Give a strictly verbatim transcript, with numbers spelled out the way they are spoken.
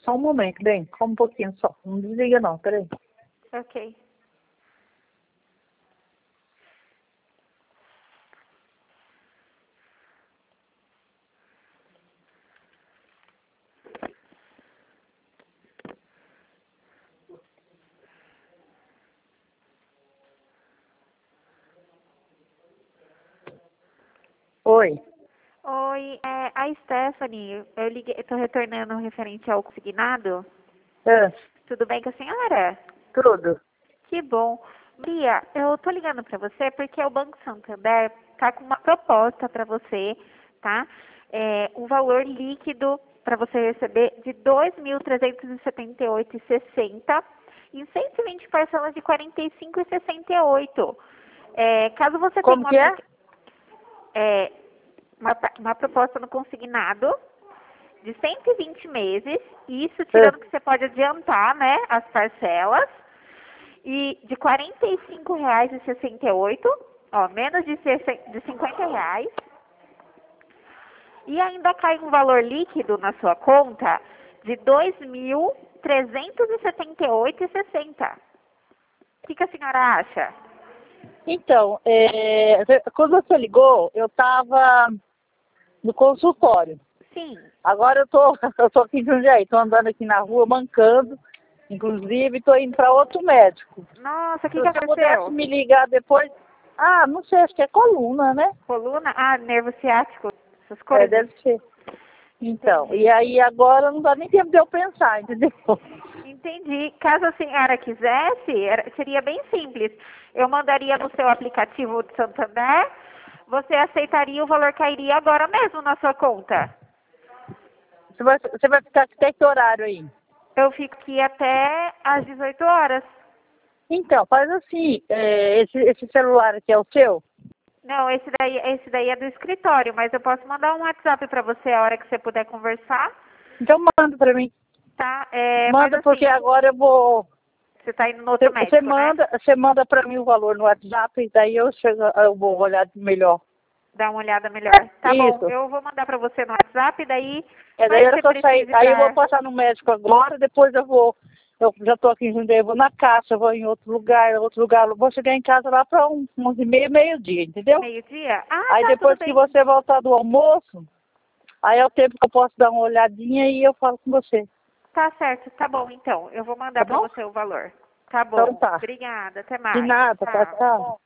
Só um momento, bem, só um pouquinho só. Não desliga não, peraí. Ok. Oi. Oi, é a Stephanie. Eu liguei, eu tô retornando referente ao consignado. É, Tudo bem com a senhora? tudo. Que bom. Maria, eu tô ligando para você porque o Banco Santander tá com uma proposta para você, tá? É, um valor líquido para você receber de dois mil trezentos e setenta e oito reais e sessenta centavos em cento e vinte parcelas de quarenta e cinco reais e sessenta e oito centavos. É, caso você tenha Como uma, que é? aplica- é, uma, uma proposta no consignado de cento e vinte meses, isso É. tirando que você pode adiantar, né, as parcelas, e de quarenta e cinco reais e sessenta e oito centavos, ó, menos de, sessenta de cinquenta reais, e ainda cai um valor líquido na sua conta de dois mil trezentos e setenta e oito reais e sessenta centavos. O que, que a senhora acha? Então, é, quando você ligou, eu estava no consultório. Sim. Agora eu tô, eu tô aqui em Jundiaí, tô andando aqui na rua, mancando. Inclusive, tô indo para outro médico. Nossa, o Se que, que você pudesse aconteceu? me ligar depois... Ah, não sei, acho que é coluna, né? Coluna? Ah, nervo ciático, essas É, coisas. deve ser. Então, e Entendi. aí agora não dá nem tempo de eu pensar, entendeu? Entendi. Caso a senhora quisesse, era- seria bem simples. Eu mandaria no seu aplicativo de Santander, você aceitaria, o valor cairia agora mesmo na sua conta. Você vai, você vai ficar até que horário aí? Eu fico aqui até às dezoito horas. Então, faz assim, é, esse, esse celular aqui é o seu? Não, esse daí, esse daí é do escritório, mas eu posso mandar um WhatsApp para você a hora que você puder conversar, Então manda para mim. tá? É, mas Manda porque assim, agora eu vou... você está indo no Você outro você médico, né? manda, você manda para mim o valor no WhatsApp e daí eu, chego, eu vou olhar melhor. Dá uma olhada melhor. Tá bom, Isso. eu vou mandar para você no WhatsApp, daí É daí mais a que hora você que eu sair. precise Aí eu vou para... passar no médico agora, depois eu vou. Eu já estou aqui em Jundiaí, eu vou na caixa, eu vou em outro lugar, outro lugar. Eu vou chegar em casa lá para um, onze e meia, meio-dia, entendeu? Meio-dia? Ah, Aí tá, tudo depois que bem. você voltar do almoço, aí é o tempo que eu posso dar uma olhadinha e eu falo com você. Tá certo, tá bom então. Eu vou Tá mandar pra bom? você o valor. Tá Então bom. tá. Obrigada, até De mais. nada, tá, Tchau. tchau.